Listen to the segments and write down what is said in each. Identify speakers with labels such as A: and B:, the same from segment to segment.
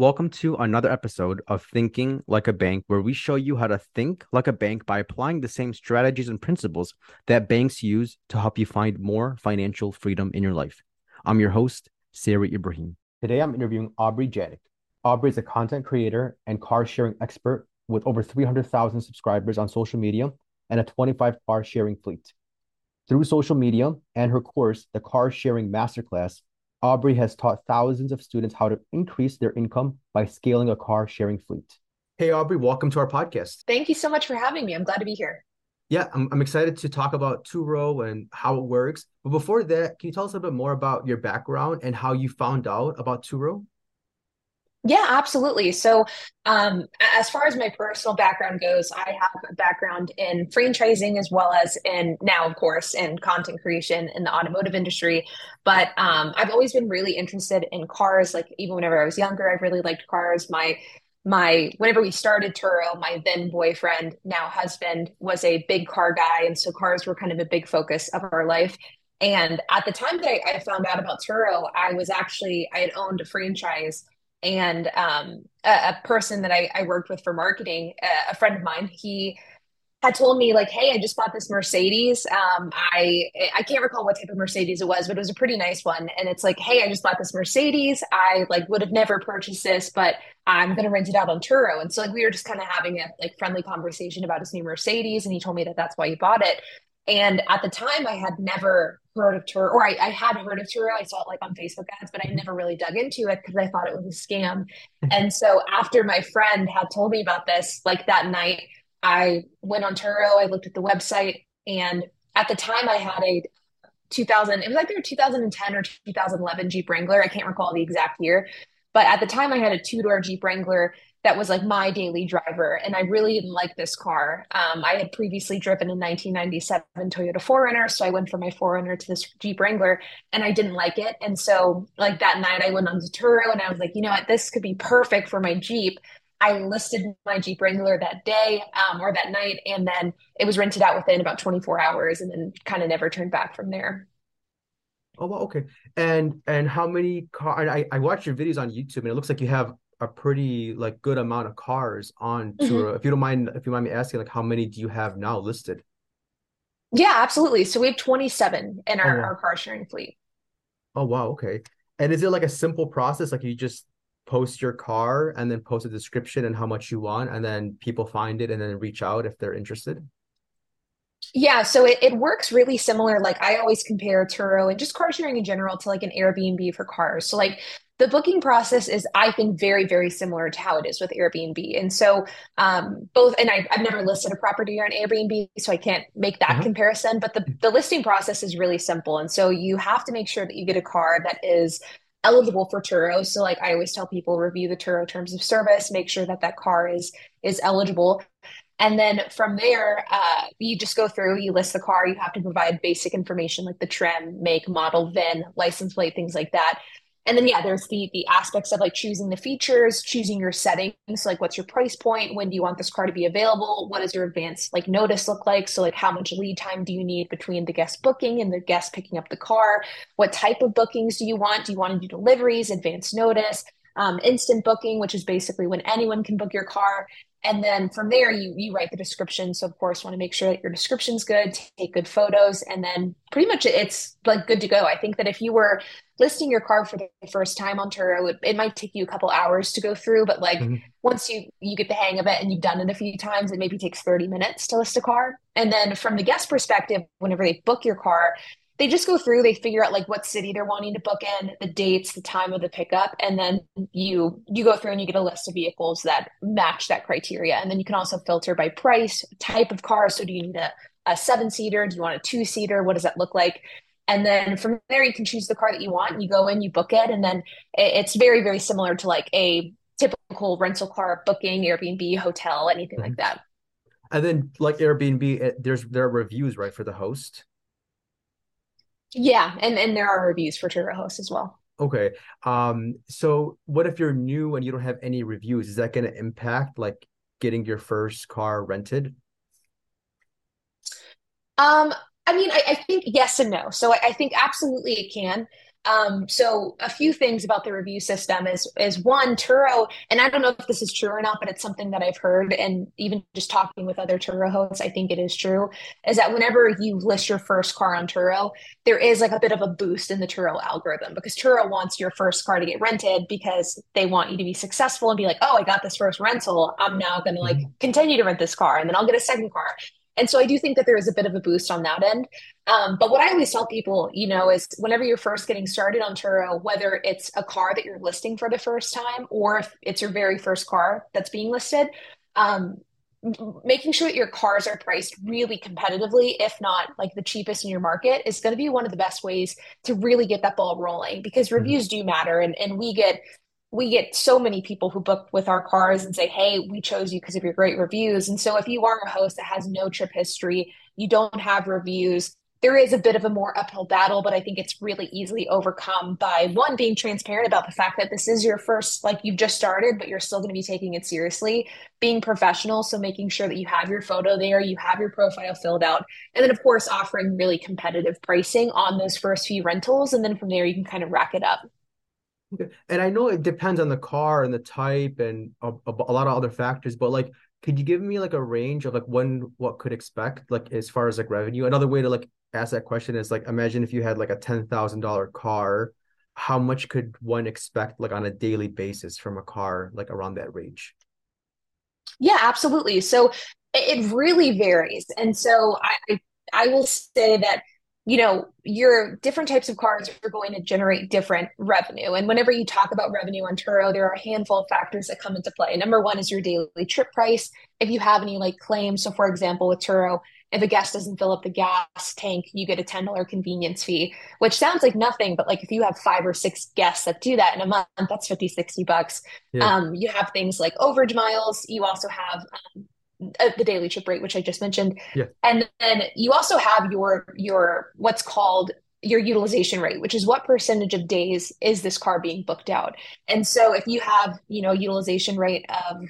A: welcome to another episode of Thinking Like a Bank, where we show you how to think like a bank by applying the same strategies and principles that banks use to help you find more financial freedom in your life. I'm your host, Sari Ibrahim. Today, I'm interviewing Aubrey Janik. Aubrey is a content creator and car sharing expert with over 300,000 subscribers on social media and a 25 car sharing fleet. Through social media and her course, the Car Sharing Masterclass, Aubrey has taught thousands of students how to increase their income by scaling a car sharing fleet. Hey, Aubrey, welcome to our podcast.
B: Thank you so much for having me. I'm glad to be here.
A: Yeah, I'm excited to talk about Turo and how it works. But before that, can you tell us a bit more about your background and how you found out about Turo?
B: Yeah, absolutely. As far as my personal background goes, I have a background in franchising as well as in now, of course, in content creation in the automotive industry. I've always been really interested in cars. Like even whenever I was younger, I really liked cars. My whenever we started Turo, my then boyfriend, now husband, was a big car guy, and so cars were kind of a big focus of our life. And at the time that I found out about Turo, I had owned a franchise and a person that I worked with for marketing, a friend of mine, he had told me like, "Hey, I just bought this Mercedes. I can't recall what type of Mercedes it was, but it was a pretty nice one. And it's like, hey, I just bought this Mercedes. I like would have never purchased this, but I'm gonna rent it out on Turo." And so like we were just kind of having a like friendly conversation about his new Mercedes, and he told me that that's why he bought it. And at the time, I had never heard of Turo, or I had heard of Turo. I saw it like on Facebook ads, but I never really dug into it because I thought it was a scam. And so after my friend had told me about this, like that night, I went on Turo, I looked at the website, and at the time I had a 2000, it was either 2010 or 2011 Jeep Wrangler. I can't recall the exact year, but at the time I had a two-door Jeep Wrangler that was like my daily driver, and I really didn't like this car. I had previously driven a 1997 Toyota 4Runner, so I went from my 4Runner to this Jeep Wrangler, and I didn't like it. And so, like that night, I went on to Turo, and I was like, you know what, this could be perfect for my Jeep. I listed my Jeep Wrangler that day or that night, and then it was rented out within about 24 hours, and then kind of never turned back from there.
A: Oh, well, okay. And how many car? And I watched your videos on YouTube, and it looks like you have a pretty like good amount of cars on
B: Mhm.
A: Turo. If you mind me asking, like how many do you have now listed?
B: Yeah, absolutely. So we have 27 in
A: Oh,
B: our
A: wow.
B: car sharing fleet.
A: Oh, wow. Okay. And is it like a simple process? Like you just post your car and then post a description and how much you want, and then people find it and then reach out if they're interested?
B: Yeah, so it works really similar. Like I always compare Turo and just car sharing in general to like an Airbnb for cars. So like the booking process is, I think, very, very similar to how it is with Airbnb. And so both, and I've never listed a property on Airbnb, so I can't make that
A: Uh-huh.
B: comparison, but the listing process is really simple. And so you have to make sure that you get a car that is eligible for Turo. So like I always tell people, review the Turo terms of service, make sure that that car is eligible. And then from there, you just go through, you list the car, you have to provide basic information like the trim, make, model, VIN, license plate, things like that. And then yeah, there's the aspects of like choosing the features, choosing your settings, like what's your price point, when do you want this car to be available, what does your advance like notice look like? So like how much lead time do you need between the guest booking and the guest picking up the car? What type of bookings do you want? Do you want to do deliveries, advance notice, instant booking, which is basically when anyone can book your car? And then from there, you write the description. So of course, want to make sure that your description's good, take good photos, and then pretty much it's like good to go. I think that if you were listing your car for the first time on Turo, it might take you a couple hours to go through, but like
A: Mhm.
B: once you get the hang of it and you've done it a few times, it maybe takes 30 minutes to list a car. And then from the guest perspective, whenever they book your car, they just go through, they figure out like what city they're wanting to book in, the dates, the time of the pickup, and then you go through and you get a list of vehicles that match that criteria. And then you can also filter by price, type of car. So do you need a seven-seater? Do you want a two-seater? What does that look like? And then from there, you can choose the car that you want. You go in, you book it, and then it's very, very similar to like a typical rental car booking, Airbnb, hotel, anything like
A: Mhm.
B: that.
A: And then like Airbnb, there are reviews, right, for the host.
B: Yeah, and there are reviews for Turo Host as well.
A: Okay. So what if you're new and you don't have any reviews? Is that going to impact like getting your first car rented?
B: Um, I mean, I think yes and no. So I think absolutely it can. So a few things about the review system is one, Turo, and I don't know if this is true or not, but it's something that I've heard, and even just talking with other Turo hosts, I think it is true, is that whenever you list your first car on Turo, there is like a bit of a boost in the Turo algorithm because Turo wants your first car to get rented because they want you to be successful and be like, oh, I got this first rental. I'm now going to like
A: Mhm.
B: continue to rent this car and then I'll get a second car. And so I do think that there is a bit of a boost on that end. But what I always tell people, is whenever you're first getting started on Turo, whether it's a car that you're listing for the first time or if it's your very first car that's being listed, um, making sure that your cars are priced really competitively, if not like the cheapest in your market, is going to be one of the best ways to really get that ball rolling because
A: Mhm.
B: reviews do matter. And we get so many people who book with our cars and say, hey, we chose you because of your great reviews. And so if you are a host that has no trip history, you don't have reviews, there is a bit of a more uphill battle, but I think it's really easily overcome by one, being transparent about the fact that this is your first, like you've just started, but you're still going to be taking it seriously, being professional. So making sure that you have your photo there, you have your profile filled out, and then of course offering really competitive pricing on those first few rentals. And then from there, you can kind of rack it up.
A: Okay. And I know it depends on the car and the type and a lot of other factors, but like, could you give me like a range of like what could expect, like as far as like revenue? Another way to like ask that question is like, imagine if you had like a $10,000 car, how much could one expect like on a daily basis from a car like around that range?
B: Yeah, absolutely. So it really varies. And so I will say that, your different types of cars are going to generate different revenue. And whenever you talk about revenue on Turo, there are a handful of factors that come into play. Number one is your daily trip price. If you have any like claims, so for example, with Turo, if a guest doesn't fill up the gas tank, you get a $10 convenience fee, which sounds like nothing, but like if you have 5 or 6 guests that do that in a month, that's 50, $60.
A: Yeah.
B: You have things like overage miles. You also have the daily trip rate, which I just mentioned,
A: Yeah.
B: and then you also have your what's called your utilization rate, which is what percentage of days is this car being booked out. And so if you have utilization rate of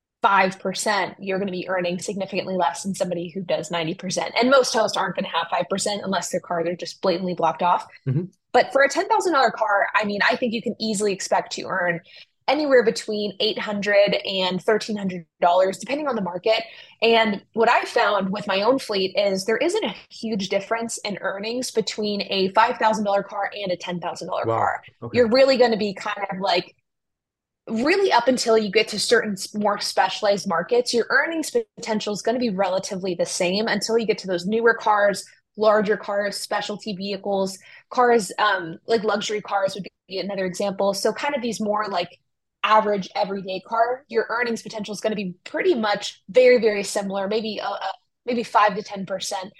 B: 5%, you're going to be earning significantly less than somebody who does 90%. And most hosts aren't going to have 5% unless their cars are just blatantly blocked off.
A: Hmm.
B: But for a $10,000 car, I mean, I think you can easily expect to earn anywhere between $800 and $1,300, depending on the market. And what I found with my own fleet is there isn't a huge difference in earnings between a $5,000 car and a $10,000
A: Wow.
B: car.
A: Okay.
B: You're really going to be kind of like really up until you get to certain more specialized markets, your earnings potential is going to be relatively the same until you get to those newer cars, larger cars, specialty vehicles, cars like luxury cars would be another example. So kind of these more like average everyday car, your earnings potential is going to be pretty much very, very similar, maybe 5 to 10%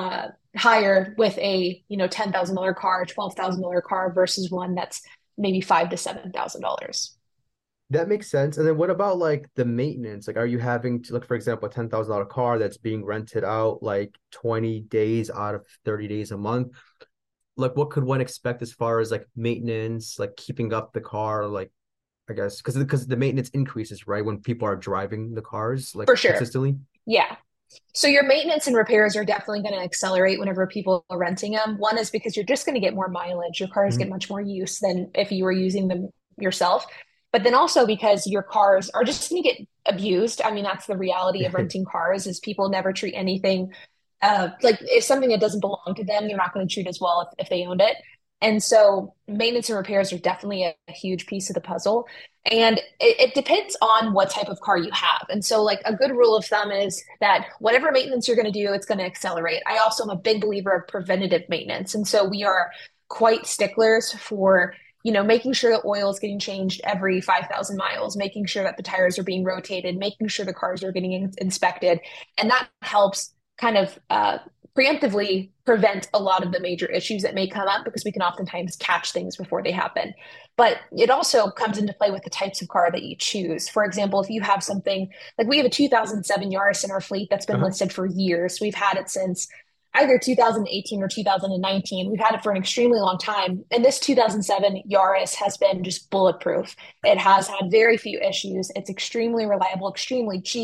B: higher with a $10,000 car, $12,000 car versus one that's maybe $5 to $7,000.
A: That makes sense. And then what about like the maintenance? Like, are you having to, like, for example, a $10,000 car that's being rented out like 20 days out of 30 days a month? Like, what could one expect as far as like maintenance, like keeping up the car, like I guess because the maintenance increases, right, when people are driving the cars like
B: For sure.
A: consistently.
B: Yeah. So your maintenance and repairs are definitely going to accelerate whenever people are renting them. One is because you're just going to get more mileage. Your cars get
A: Mhm.
B: much more use than if you were using them yourself. But then also because your cars are just going to get abused. I mean, that's the reality of renting cars is people never treat anything like if something that doesn't belong to them, they're not going to treat as well if they owned it. And so maintenance and repairs are definitely a huge piece of the puzzle. And it depends on what type of car you have. And so, like, a good rule of thumb is that whatever maintenance you're going to do, it's going to accelerate. I also am a big believer of preventative maintenance. And so, we are quite sticklers for, making sure that oil is getting changed every 5,000 miles, making sure that the tires are being rotated, making sure the cars are getting inspected. And that helps kind of preemptively prevent a lot of the major issues that may come up because we can oftentimes catch things before they happen. But it also comes into play with the types of car that you choose. For example, if you have something like we have a 2007 Yaris in our fleet that's been
A: Uh-huh.
B: listed for years, we've had it since either 2018 or 2019. We've had it for an extremely long time. And this 2007 Yaris has been just bulletproof. It has had very few issues. It's extremely reliable, extremely cheap.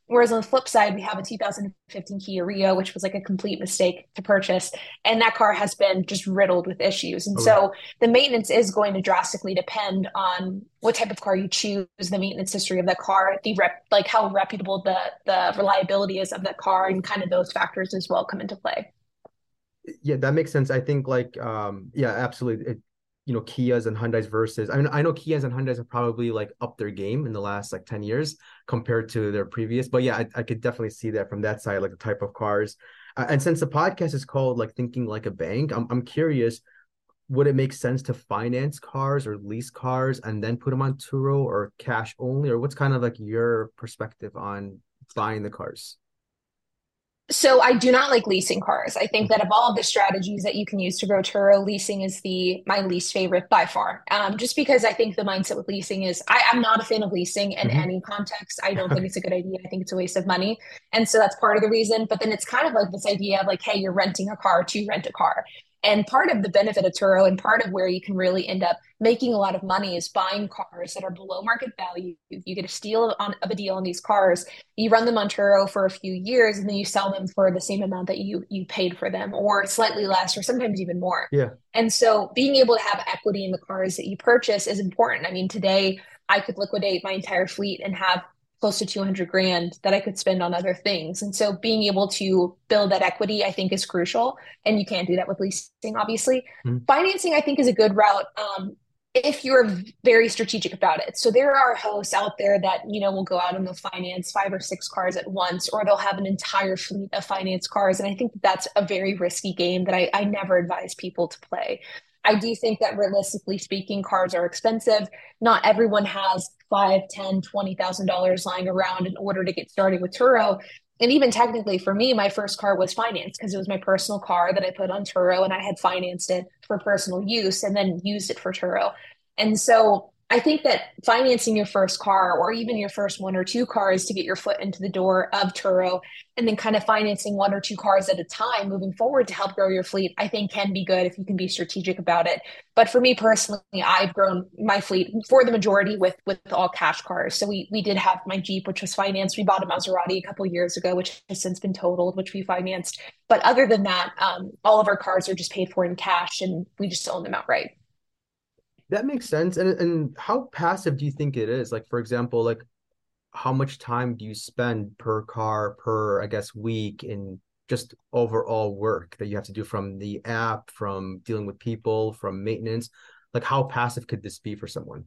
B: Whereas on the flip side, we have a 2015 Kia Rio, which was like a complete mistake to purchase. And that car has been just riddled with issues. And
A: Okay.
B: so the maintenance is going to drastically depend on what type of car you choose, the maintenance history of that car, like how reputable the reliability is of that car, and kind of those factors as well come into play.
A: Yeah, that makes sense. I think like yeah, absolutely. Kias and Hyundais versus I mean I know Kias and Hyundais have probably like upped their game in the last like 10 years compared to their previous. But yeah, I could definitely see that from that side, like the type of cars. And since the podcast is called like Thinking Like a Bank, I'm curious, would it make sense to finance cars or lease cars and then put them on Turo or cash only? Or what's kind of like your perspective on buying the cars?
B: So I do not like leasing cars. I think that of all of the strategies that you can use to grow Turo, leasing is the my least favorite by far. Just because I think the mindset with leasing is I'm not a fan of leasing in
A: Mhm.
B: any context. I don't think
A: Okay.
B: it's a good idea. I think it's a waste of money. And so that's part of the reason. But then it's kind of like this idea of like, hey, you're renting a car to rent a car. And part of the benefit of Turo and part of where you can really end up making a lot of money is buying cars that are below market value. You get a steal of a deal on these cars, you run them on Turo for a few years, and then you sell them for the same amount that you paid for them, or slightly less, or sometimes even more.
A: Yeah.
B: And so being able to have equity in the cars that you purchase is important. I mean, today I could liquidate my entire fleet and have close to 200 grand that I could spend on other things. And so being able to build that equity, I think, is crucial. And you can't do that with leasing, obviously.
A: Mhm.
B: Financing, I think, is a good route. If you're very strategic about it. So there are hosts out there that, will go out and they'll finance 5 or 6 cars at once, or they'll have an entire fleet of finance cars. And I think that's a very risky game that I never advise people to play. I do think that realistically speaking, cars are expensive. Not everyone has 5, 10, $20,000 lying around in order to get started with Turo. And even technically for me, my first car was financed because it was my personal car that I put on Turo and I had financed it for personal use and then used it for Turo. And so I think that financing your first car or even your first 1 or 2 cars to get your foot into the door of Turo and then kind of financing 1 or 2 cars at a time moving forward to help grow your fleet, I think can be good if you can be strategic about it. But for me personally, I've grown my fleet for the majority with all cash cars. So we did have my Jeep, which was financed. We bought a Maserati a couple of years ago, which has since been totaled, which we financed. But other than that, all of our cars are just paid for in cash and we just own them outright.
A: That makes sense. And how passive do you think it is? Like, for example, like how much time do you spend per car per, I guess, week in just overall work that you have to do from the app, from dealing with people, from maintenance? Like, how passive could this be for someone?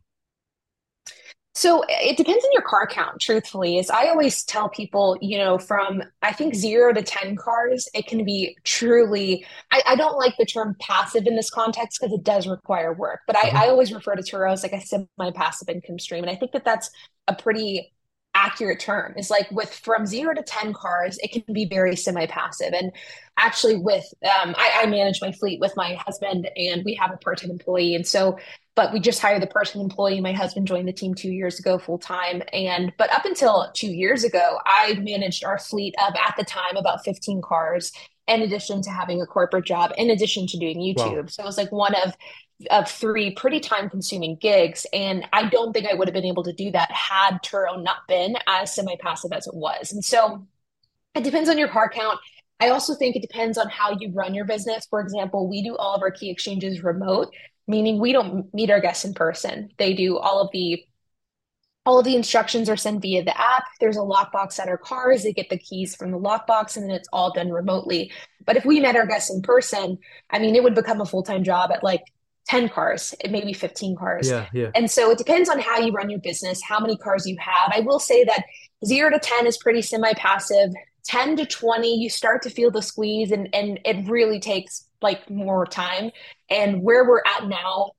B: So it depends on your car count, truthfully. Is I always tell people, from I think 0 to 10 cars, it can be truly. I don't like the term passive in this context because it does require work, but I
A: Mhm.
B: always refer to Turo as like a semi-passive income stream. And I think that that's a pretty accurate term. Is like with from 0 to 10 cars, it can be very semi-passive. And actually, with I manage my fleet with my husband, and we have a part-time employee, and so but we just hired the person employee. My husband joined the team 2 years ago full time. But up until 2 years ago, I managed our fleet of at the time about 15 cars, in addition to having a corporate job, in addition to doing
A: Wow.
B: YouTube. So it was like one of three pretty time consuming gigs. And I don't think I would have been able to do that had Turo not been as semi passive as it was. And so it depends on your car count. I also think it depends on how you run your business. For example, we do all of our key exchanges remote, meaning we don't meet our guests in person. They do all of the instructions are sent via the app. There's a lockbox at our cars. They get the keys from the lockbox, and then it's all done remotely. But if we met our guests in person, I mean, it would become a full-time job at like 10 cars, maybe 15 cars.
A: Yeah, yeah.
B: And so it depends on how you run your business, how many cars you have. I will say that 0 to 10 is pretty semi-passive. 10 to 20, you start to feel the squeeze, and it really takes like more time. And where we're at now,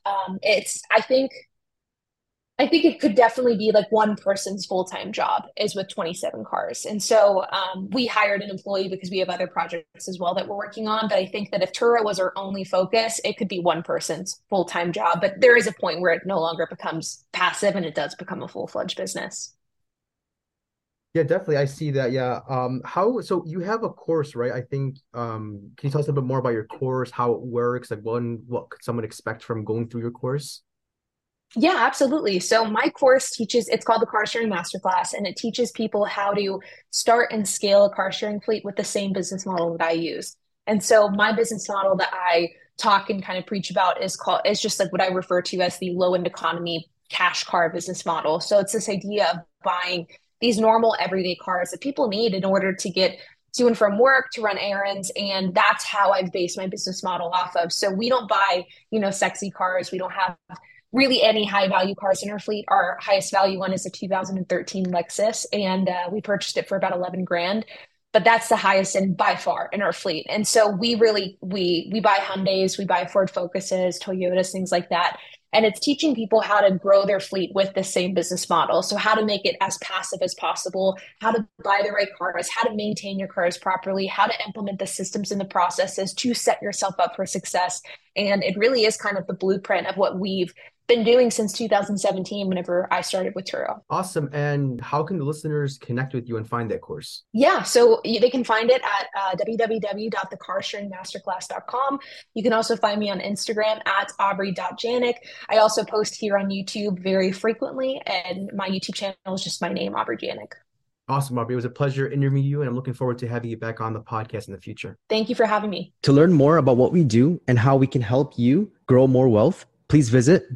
B: I think it could definitely be like one person's full-time job is with 27 cars. And so we hired an employee because we have other projects as well that we're working on. But I think that if Turo was our only focus, it could be one person's full-time job. But there is a point where it no longer becomes passive and it does become a full-fledged business.
A: Yeah, definitely. I see that. Yeah. So you have a course, right? I think, can you tell us a bit more about your course, how it works, like what could someone expect from going through your course?
B: Yeah, absolutely. So my course teaches, it's called the Car Sharing Masterclass, and it teaches people how to start and scale a car sharing fleet with the same business model that I use. And so my business model that I talk and kind of preach about is just like what I refer to as the low end economy cash car business model. So it's this idea of buying these normal everyday cars that people need in order to get to and from work, to run errands. And that's how I've based my business model off of. So we don't buy, sexy cars. We don't have really any high value cars in our fleet. Our highest value one is a 2013 Lexus, and we purchased it for about 11 grand. But that's the highest and by far in our fleet. And so we really we buy Hyundais, we buy Ford Focuses, Toyotas, things like that. And it's teaching people how to grow their fleet with the same business model. So how to make it as passive as possible, how to buy the right cars, how to maintain your cars properly, how to implement the systems and the processes to set yourself up for success. And it really is kind of the blueprint of what we've been doing since 2017 whenever I started with Turo.
A: Awesome. And how can the listeners connect with you and find that course?
B: Yeah, so they can find it at www.thecarsharingmasterclass.com. You can also find me on Instagram at aubrey.janik. I also post here on YouTube very frequently, and my YouTube channel is just my name, Aubrey Janik.
A: Awesome, Aubrey. It was a pleasure interviewing you, and I'm looking forward to having you back on the podcast in the future.
B: Thank you for having me.
A: To learn more about what we do and how we can help you grow more wealth, please visit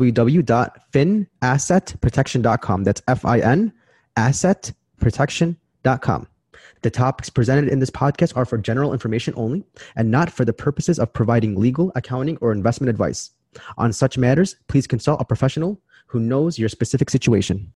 A: www.finassetprotection.com. That's FIN, assetprotection.com. The topics presented in this podcast are for general information only and not for the purposes of providing legal, accounting, or investment advice. On such matters, please consult a professional who knows your specific situation.